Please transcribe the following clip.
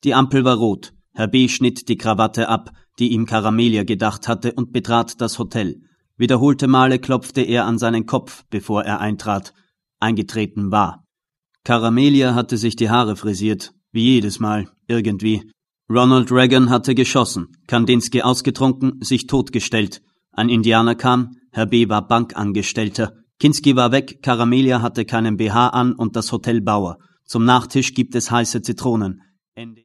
Die Ampel war rot. Herr B. schnitt die Krawatte ab, die ihm Caramelia gedacht hatte, und betrat das Hotel. Wiederholte Male klopfte er an seinen Kopf, bevor er eingetreten war. Caramelia hatte sich die Haare frisiert, wie jedes Mal, irgendwie. Ronald Reagan hatte geschossen, Kandinsky ausgetrunken, sich totgestellt. Ein Indianer kam, Herr B. war Bankangestellter. Kinski war weg, Caramelia hatte keinen BH an und das Hotel Bauer. Zum Nachtisch gibt es heiße Zitronen. Ende.